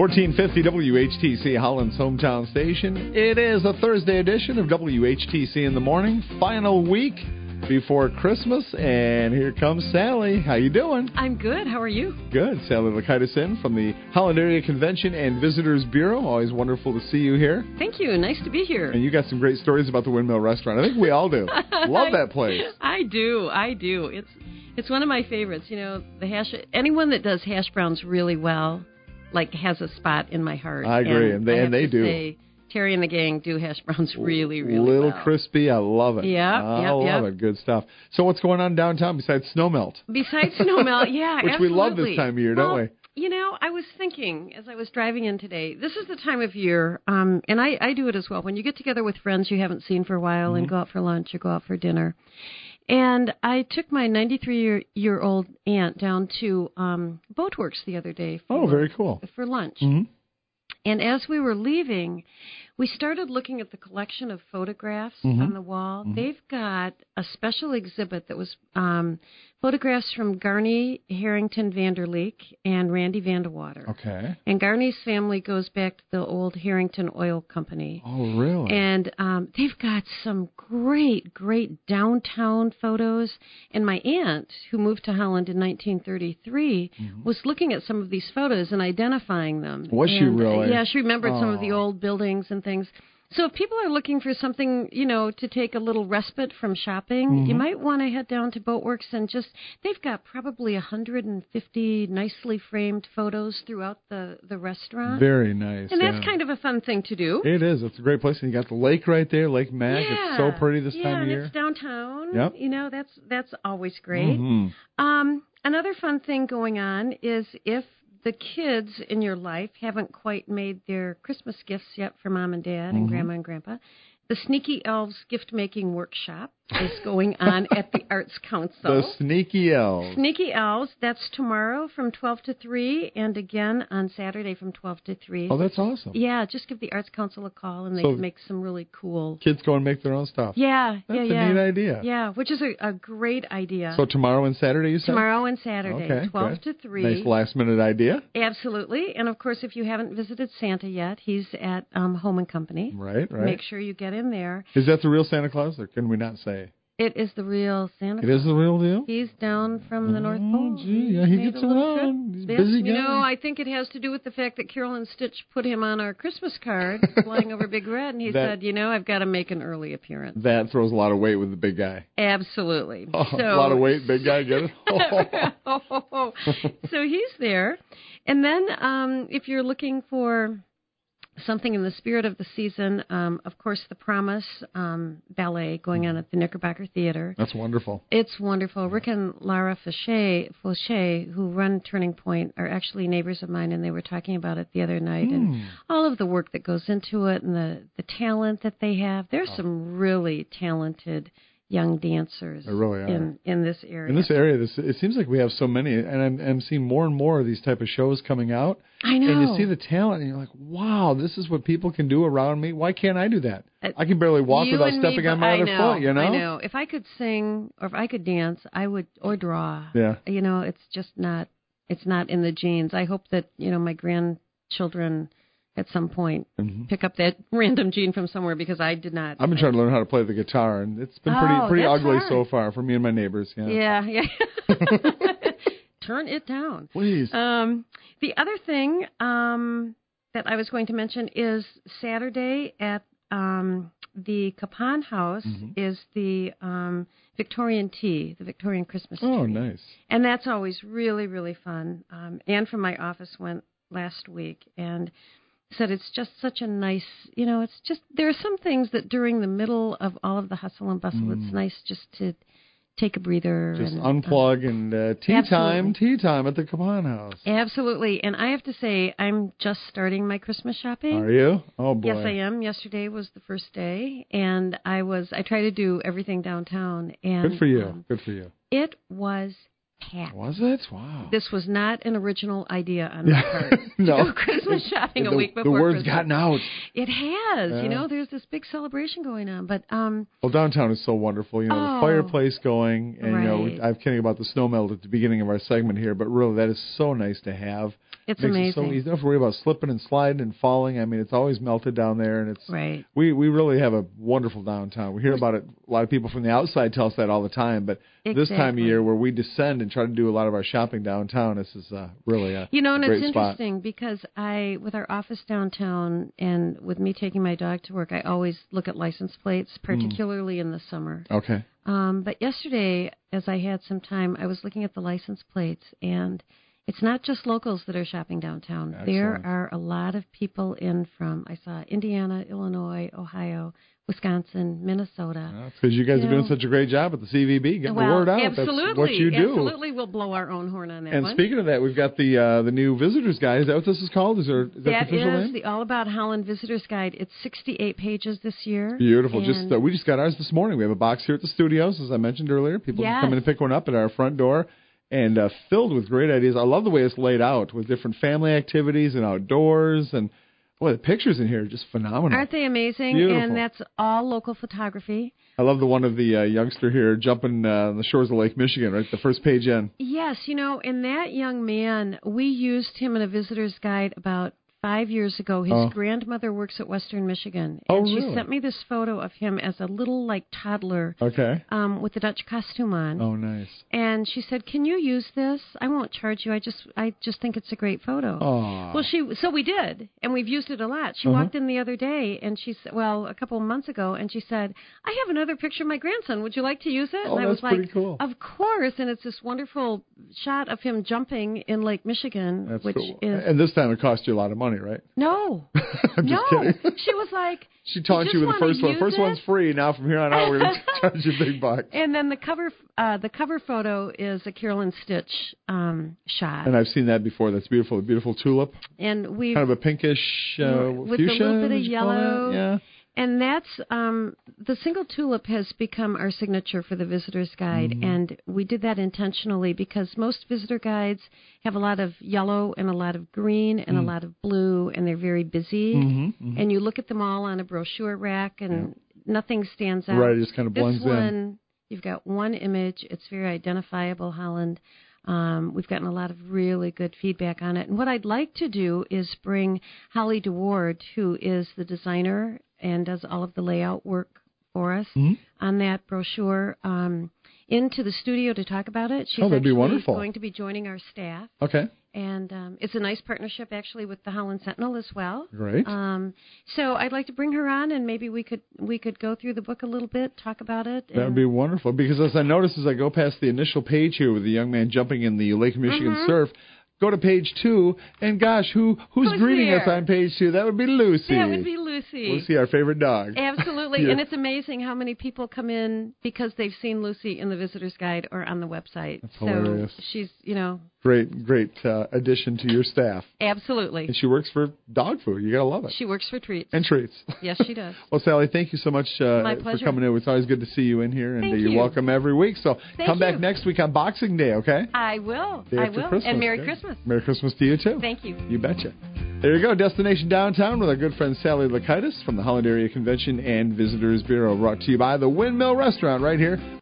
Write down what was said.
1450 WHTC, Holland's hometown station. It is a Thursday edition of WHTC in the Morning, final week before Christmas, and here comes Sally. How you doing? I'm good. How are you? Good. Sally Lakaitis from the Holland Area Convention and Visitors Bureau. Always wonderful to see you here. Thank you. Nice to be here. And you got some great stories about the Windmill Restaurant. I think we all do. Love that place. I do. It's one of my favorites. You know, anyone that does hash browns really well, has a spot in my heart. I agree, and they do. Say, Terry and the gang do hash browns really, really Little well. Crispy, I love it. Yeah, I love it. Good stuff. So what's going on downtown besides snowmelt? Besides snowmelt, yeah, Which absolutely. we love this time of year, don't we? You know, I was thinking as I was driving in today, this is the time of year, and I do it as well. When you get together with friends you haven't seen for a while and go out for lunch or go out for dinner. And I took my 93-year-old aunt down to Boatworks the other day very cool. For lunch. Mm-hmm. And as we were leaving, we started looking at the collection of photographs on the wall. Mm-hmm. They've got a special exhibit that was photographs from Garney Harrington Vanderleek and Randy Vandewater. Okay. And Garney's family goes back to the old Harrington Oil Company. Oh, really? And they've got some great, great downtown photos. And my aunt, who moved to Holland in 1933, was looking at some of these photos and identifying them. Was she really? Yeah, she remembered some of the old buildings and things. So if people are looking for something, to take a little respite from shopping, you might want to head down to Boatworks and they've got probably 150 nicely framed photos throughout the restaurant. Very nice. And that's kind of a fun thing to do. It is. It's a great place. And you got the lake right there, Lake Mag. Yeah. It's so pretty this time of year. Yeah, it's downtown. Yep. That's always great. Mm-hmm. Another fun thing going on is if the kids in your life haven't quite made their Christmas gifts yet for Mom and Dad and Grandma and Grandpa, the Sneaky Elves gift-making workshop is going on at the Arts Council. The Sneaky Elves. Sneaky Elves, that's tomorrow from 12 to 3, and again on Saturday from 12 to 3. Oh, that's awesome. Yeah, just give the Arts Council a call, and they can make some really cool... Kids go and make their own stuff. Yeah, That's a neat idea. Yeah, which is a great idea. So tomorrow and Saturday, you said? Tomorrow and Saturday, okay, 12 to 3. Nice last-minute idea. Absolutely. And, of course, if you haven't visited Santa yet, he's at Home and Company. Right. Make sure you get in there. Is that the real Santa Claus, or can we not say? It is the real Santa Claus. It is the real deal? He's down from the North Pole. Gee, yeah, he gets around. He's a busy guy. I think it has to do with the fact that Carol and Stitch put him on our Christmas card, flying over Big Red, and he said, I've got to make an early appearance. That throws a lot of weight with the big guy. Absolutely. A lot of weight, big guy, get it? So he's there. And then if you're looking for something in the spirit of the season, of course, The Promise ballet going on at the Knickerbocker Theater. That's wonderful. It's wonderful. Rick and Lara Fauché, who run Turning Point, are actually neighbors of mine, and they were talking about it the other night, and all of the work that goes into it and the talent that they have. There's some really talented young dancers in this area. In this area, it seems like we have so many, and I'm seeing more and more of these type of shows coming out. I know. And you see the talent, and you're like, wow, this is what people can do around me. Why can't I do that? I can barely walk without stepping on my other foot, I know. If I could sing or if I could dance, I would, or draw. Yeah. It's just not, it's not in the genes. I hope that, my grandchildren at some point pick up that random gene from somewhere, because I did not. I've been trying to learn how to play the guitar, and it's been pretty ugly so far for me and my neighbors. Yeah. Turn it down. Please. The other thing that I was going to mention is Saturday at the Capon House is the Victorian tea, the Victorian Christmas tree. Oh, nice. And that's always really, really fun. Anne from my office went last week and said it's just such a nice, it's just, there are some things that during the middle of all of the hustle and bustle, it's nice just to take a breather. Just unplug and tea time at the Capon House. Absolutely. And I have to say, I'm just starting my Christmas shopping. Are you? Oh, boy. Yes, I am. Yesterday was the first day, and I try to do everything downtown. And good for you. Good for you. It was packed. Was it? Wow. This was not an original idea on my part. No. To go Christmas shopping a week before the word's Christmas. gotten out. It has. Yeah. There's this big celebration going on. But Well, downtown is so wonderful. The fireplace going, and right. I'm kidding about the snow melt at the beginning of our segment here, but really that is so nice to have. It's Makes amazing. It so easy. You don't have to worry about slipping and sliding and falling. I mean, it's always melted down there, and it's right. We really have a wonderful downtown. We hear about it. A lot of people from the outside tell us that all the time, but this time of year where we descend and try to do a lot of our shopping downtown, this is really a and great it's spot. interesting because with our office downtown and with me taking my dog to work, I always look at license plates, particularly in the summer. Okay. But yesterday, as I had some time, I was looking at the license plates, and it's not just locals that are shopping downtown. Excellent. There are a lot of people in from, I saw Indiana, Illinois, Ohio, Wisconsin, Minnesota. That's because you guys are doing such a great job at the CVB, getting the word out. Absolutely. That's what you do. Absolutely. We'll blow our own horn on that and one. Speaking of that, we've got the new Visitors Guide. Is that what this is called? Is that the official name? That is the All About Holland Visitors Guide. It's 68 pages this year. Beautiful. We just got ours this morning. We have a box here at the studios, as I mentioned earlier. People can come in and pick one up at our front door. And filled with great ideas. I love the way it's laid out with different family activities and outdoors. And, boy, the pictures in here are just phenomenal. Aren't they amazing? Beautiful. And that's all local photography. I love the one of the youngster here jumping on the shores of Lake Michigan, right? The first page in. Yes, and that young man, we used him in a visitor's guide about 5 years ago. His grandmother works at Western Michigan. And she sent me this photo of him as a little, toddler. Okay. With a Dutch costume on. Oh, nice. And she said, "Can you use this? I won't charge you. I just think it's a great photo." Oh. Well, so we did, and we've used it a lot. She walked in the other day, and she said, a couple of months ago, and she said, "I have another picture of my grandson. Would you like to use it?" Oh, and I was that's pretty cool. "Of course." And it's this wonderful shot of him jumping in Lake Michigan, That's which cool. is. And this time it cost you a lot of money, right? No. I'm just kidding. She was like. She taught you with the first one. First one's free. Now from here on out, we're going to charge you big bucks. And then the cover photo is a Carolyn Stitch shot. And I've seen that before. That's beautiful. A beautiful tulip. And we kind of a pinkish with fuchsia, a little bit of yellow. Yeah. And that's the single tulip has become our signature for the visitor's guide, and we did that intentionally because most visitor guides have a lot of yellow and a lot of green and a lot of blue, and they're very busy. And you look at them all on a brochure rack, and nothing stands out. Right, it just kind of blends in. This one, you've got one image. It's very identifiable, Holland. We've gotten a lot of really good feedback on it. And what I'd like to do is bring Holly DeWard, who is the designer and does all of the layout work for us on that brochure, into the studio to talk about it. She's that'd be wonderful. Going to be joining our staff. Okay. And it's a nice partnership, actually, with the Holland Sentinel as well. Great. So I'd like to bring her on, and maybe we could go through the book a little bit, talk about it. That would be wonderful, because as I notice as I go past the initial page here with the young man jumping in the Lake Michigan surf, go to page 2, and gosh, who's greeting there? us on page 2? That would be Lucy. That would be Lucy. Lucy, our favorite dog. Absolutely. Yeah. And it's amazing how many people come in because they've seen Lucy in the visitor's guide or on the website. That's hilarious. So she's, Great addition to your staff. Absolutely. And she works for dog food. You got to love it. She works for treats. And treats. Yes, she does. Well, Sally, thank you so much My for pleasure. coming in. It's always good to see you in here, and Thank you're you. welcome every week. So come back next week on Boxing Day, okay? I will. Day after Christmas. And Merry Good. Christmas. Merry Christmas to you, too. Thank you. You betcha. There you go, Destination Downtown with our good friend Sally Lakaitis from the Holland Area Convention and Visitors Bureau, brought to you by the Windmill Restaurant right here